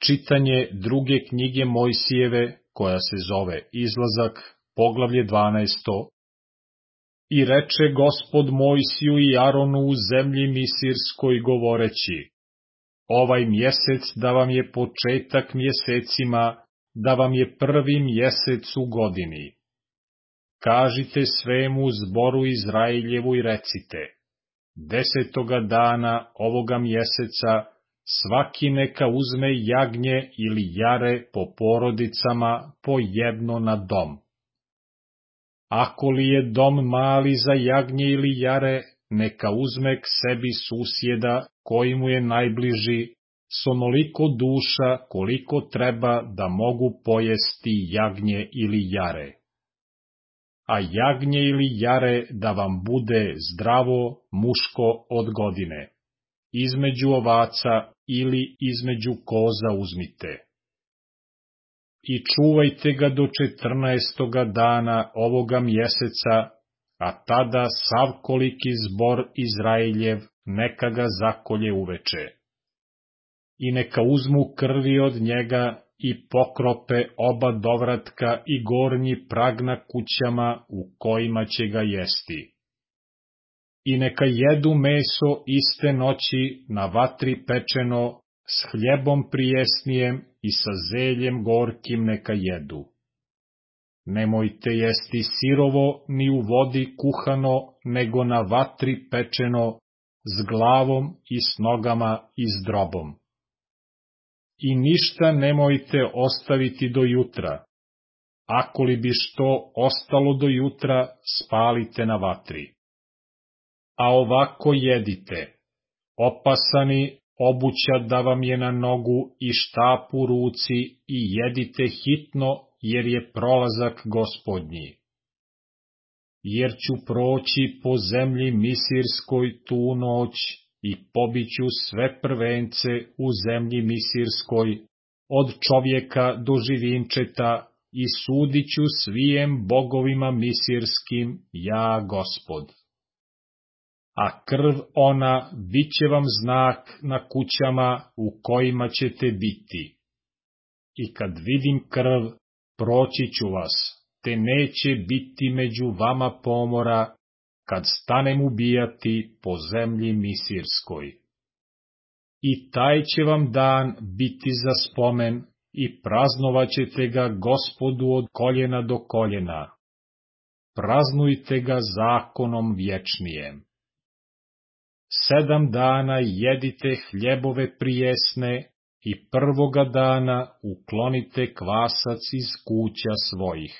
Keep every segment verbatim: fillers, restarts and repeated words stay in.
Čitanje druge knjige Mojsijeve, koja se zove Izlazak, poglavlje dvanaesto. I reče Gospod Mojsiju i Aronu u zemlji Misirskoj govoreći: ovaj mjesec da vam je početak mjesecima, da vam je prvi mjesec u godini. Kažite svemu zboru Izraeljevu i recite: desetoga dana ovoga mjeseca svaki neka uzme jagnje ili jare po porodicama po jedno na dom. Ako li je dom mali za jagnje ili jare, neka uzme k sebi susjeda koji mu je najbliži, s onoliko duša koliko treba da mogu pojesti jagnje ili jare. A jagnje ili jare da vam bude zdravo, muško od godine. Između ovaca ili između koza uzmite. I čuvajte ga do četrnaestoga dana ovoga mjeseca, a tada sav koliki zbor Izraeljev neka ga zakolje uveče. I neka uzmu krvi od njega i pokrope oba dovratka i gornji prag na kućama u kojima će ga jesti. I neka jedu meso iste noći na vatri pečeno, s hljebom prijesnijem i sa zeljem gorkim neka jedu. Nemojte jesti sirovo ni u vodi kuhano, nego na vatri pečeno, s glavom i s nogama i s drobom. I ništa nemojte ostaviti do jutra. Ako li bi što ostalo do jutra, spalite na vatri. A ovako jedite: opasani, obuća da vam je na nogu i štap u ruci, i jedite hitno, jer je prolazak Gospodnji. Jer ću proći po zemlji Misirskoj tu noć i pobiću sve prvence u zemlji Misirskoj, od čovjeka do živinčeta, i sudiću svijem bogovima misirskim, ja Gospod. A krv ona bit će vam znak na kućama u kojima ćete biti. I kad vidim krv, proći ću vas, te neće biti među vama pomora, kad stanem ubijati po zemlji Misirskoj. I taj će vam dan biti za spomen, i praznovaćete ga Gospodu od koljena do koljena. Praznujte ga zakonom vječnijem. Sedam dana jedite hljebove prijesne i prvoga dana uklonite kvasac iz kuća svojih.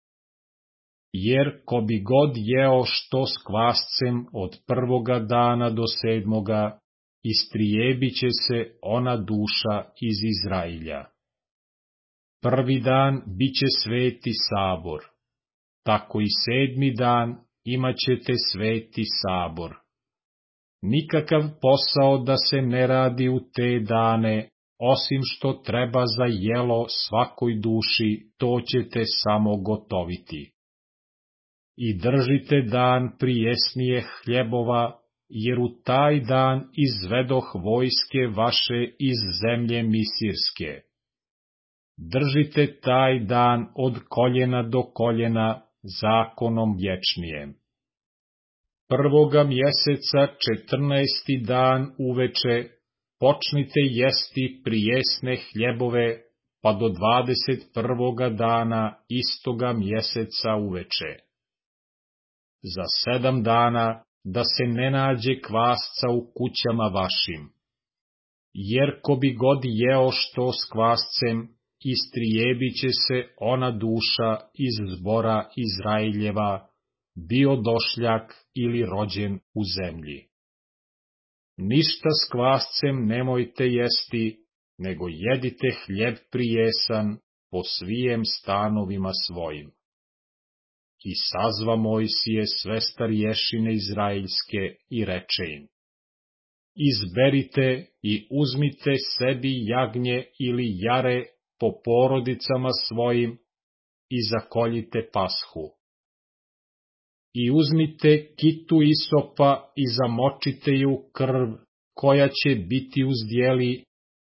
Jer ko bi god jeo što s kvascem od prvoga dana do sedmoga, istrijebit će se ona duša iz Izrailja. Prvi dan bit će sveti sabor, tako i sedmi dan imat ćete sveti sabor. Nikakav posao da se ne radi u te dane, osim što treba za jelo svakoj duši, to ćete samo gotoviti. I držite dan prijesnije hljebova, jer u taj dan izvedoh vojske vaše iz zemlje Misirske. Držite taj dan od koljena do koljena, zakonom vječnijem. Prvoga mjeseca, četrnaesti dan uveče, počnite jesti prijesne hljebove, pa do dvadeset prvoga dana istoga mjeseca uveče. Za sedam dana da se ne nađe kvasca u kućama vašim. Jer ko bi god jeo što s kvascem, istrijebit će se ona duša iz zbora Izraeljeva, bio došljak ili rođen u zemlji. Ništa s kvascem nemojte jesti, nego jedite hljeb prijesan po svijem stanovima svojim. I sazva Mojsije sve starješine izraeljske i reče im: izberite i uzmite sebi jagnje ili jare po porodicama svojim i zakoljite pashu. I uzmite kitu isopa i zamočite ju krv, koja će biti uz dijeli,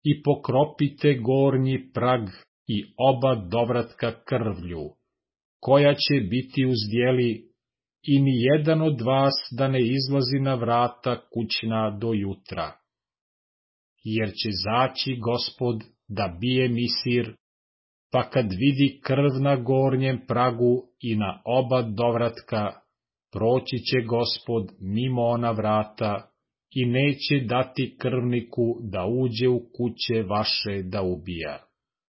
i pokropite gornji prag i oba dovratka krvlju, koja će biti uzdjeli, i ni jedan od vas da ne izlazi na vrata kućna do jutra. Jer će zaći Gospod da bije Misir, pa kad vidi krv na gornjem pragu i na oba dovratka, proći će Gospod mimo ona vrata i neće dati krvniku da uđe u kuće vaše da ubija.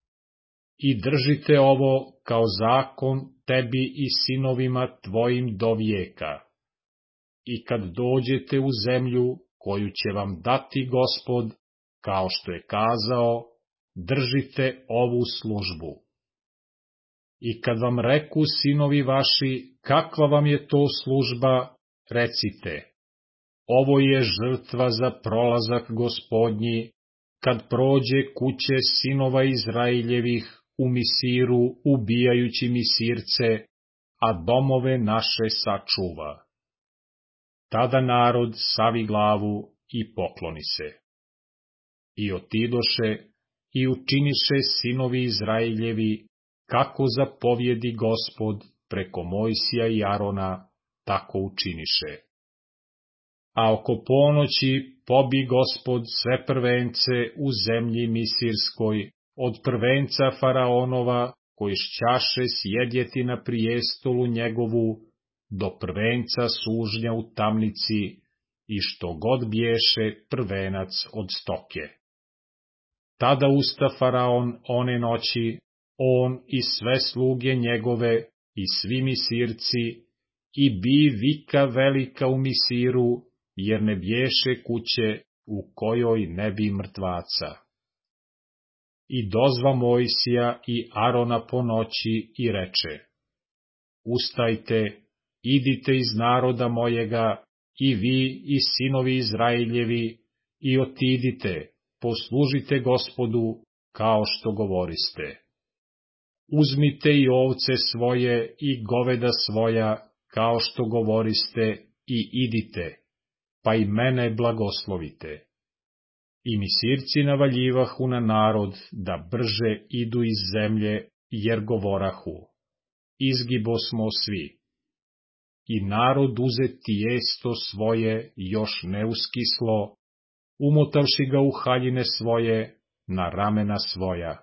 I držite ovo kao zakon tebi i sinovima tvojim do vijeka. I kad dođete u zemlju koju će vam dati Gospod, kao što je kazao, držite ovu službu. I kad vam reku sinovi vaši, kakva vam je to služba, recite, ovo je žrtva za prolazak Gospodnji, kad prođe kuće sinova Izraeljevih u Misiru ubijajući Misirce, a domove naše sačuva. Tada narod savi glavu i pokloni se. I otidoše i učiniše sinovi Izraeljevi, kako zapovjedi Gospod preko Mojsija i Arona, tako učiniše. A oko ponoći pobi Gospod sve prvence u zemlji Misirskoj, od prvenca Faraonova, koji šćaše sjedjeti na prijestolu njegovu, do prvenca sužnja u tamnici, i što god bješe prvenac od stoke. Tada usta Faraon one noći, on i sve sluge njegove, i svi Misirci, i bi vika velika u Misiru, jer ne bješe kuće u kojoj ne bi mrtvaca. I dozva Mojsija i Arona po noći i reče, ustajte, idite iz naroda mojega, i vi i sinovi Izraeljevi, i otidite, poslužite Gospodu, kao što govoriste. Uzmite i ovce svoje i goveda svoja, kao što govoriste, i idite, pa i mene blagoslovite. I Misirci navaljivahu na narod da brže idu iz zemlje, jer govorahu, izgibo smo svi. I narod uze tijesto svoje još neuskislo, umotavši ga u haljine svoje, na ramena svoja.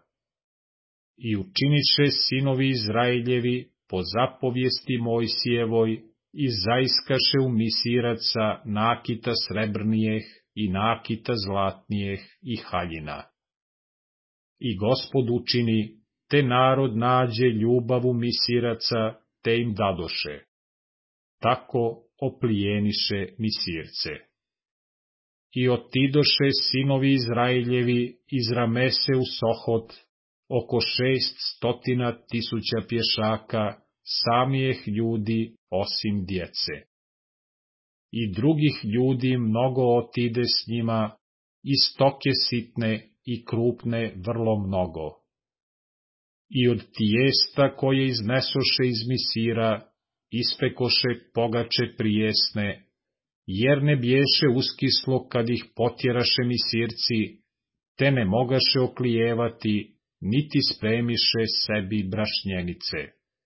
I učiniše sinovi Izraeljevi po zapovijesti Mojsijevoj, i zaiskaše u Misiraca nakita srebrnijeh i nakita zlatnijeh i haljina. I Gospod učini, te narod nađe ljubav u Misiraca, te im dadoše. Tako oplijeniše Misirce. I otidoše sinovi Izraeljevi iz Ramese u Sohot, oko šest stotina tisuća pješaka, samijeh ljudi osim djece. I drugih ljudi mnogo otide s njima, i stoke sitne i krupne vrlo mnogo. I od tijesta koje iznesoše iz Misira, ispekoše pogače prijesne, jer ne bješe uskislo kad ih potjeraše Misirci, te ne mogaše oklijevati, niti spremiše sebi brašnjenice.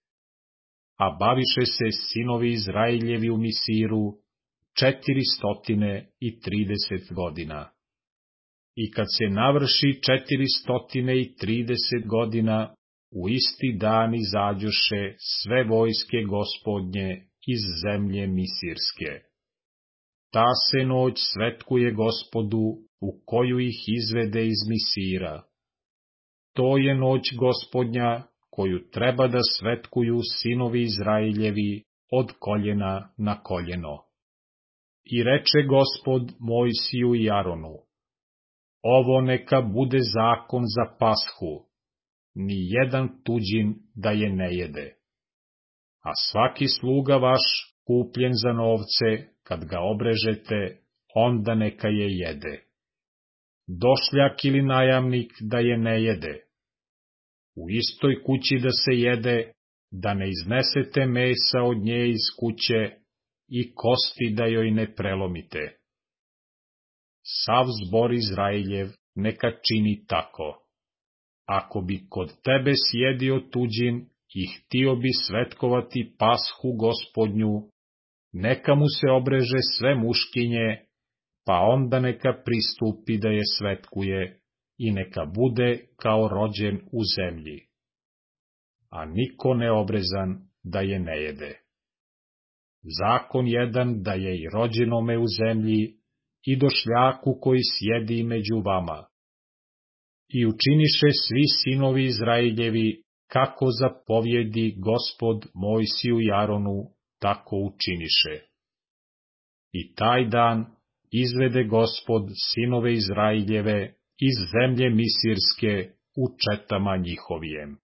A baviše se sinovi Izraeljevi u Misiru četiristotine i trideset godina. I kad se navrši četiristotine i trideset godina, u isti dan izađoše sve vojske Gospodnje iz zemlje Misirske. Ta se noć svetkuje Gospodu, u koju ih izvede iz Misira. To je noć Gospodnja, koju treba da svetkuju sinovi Izraeljevi od koljena na koljeno. I reče Gospod Mojsiju i Aronu, ovo neka bude zakon za Pashu, ni jedan tuđin da je ne jede. A svaki sluga vaš, kupljen za novce, kad ga obrežete, onda neka je jede. Došljak ili najamnik da je ne jede. U istoj kući da se jede, da ne iznesete mesa od nje iz kuće i kosti da joj ne prelomite. Sav zbor Izraeljev neka čini tako. Ako bi kod tebe sjedio tuđin i htio bi svetkovati pashu Gospodnju, neka mu se obreže sve muškinje, pa onda neka pristupi da je svetkuje i neka bude kao rođen u zemlji. A niko neobrezan da je ne jede. Zakon jedan da je i rođenome u zemlji i došljaku koji sjedi među vama. I učiniše svi sinovi Izraeljevi, kako zapovjedi Gospod Mojsiju i Aronu, tako učiniše. I taj dan izvede Gospod sinove Izraeljeve iz zemlje Misirske u četama njihovijem.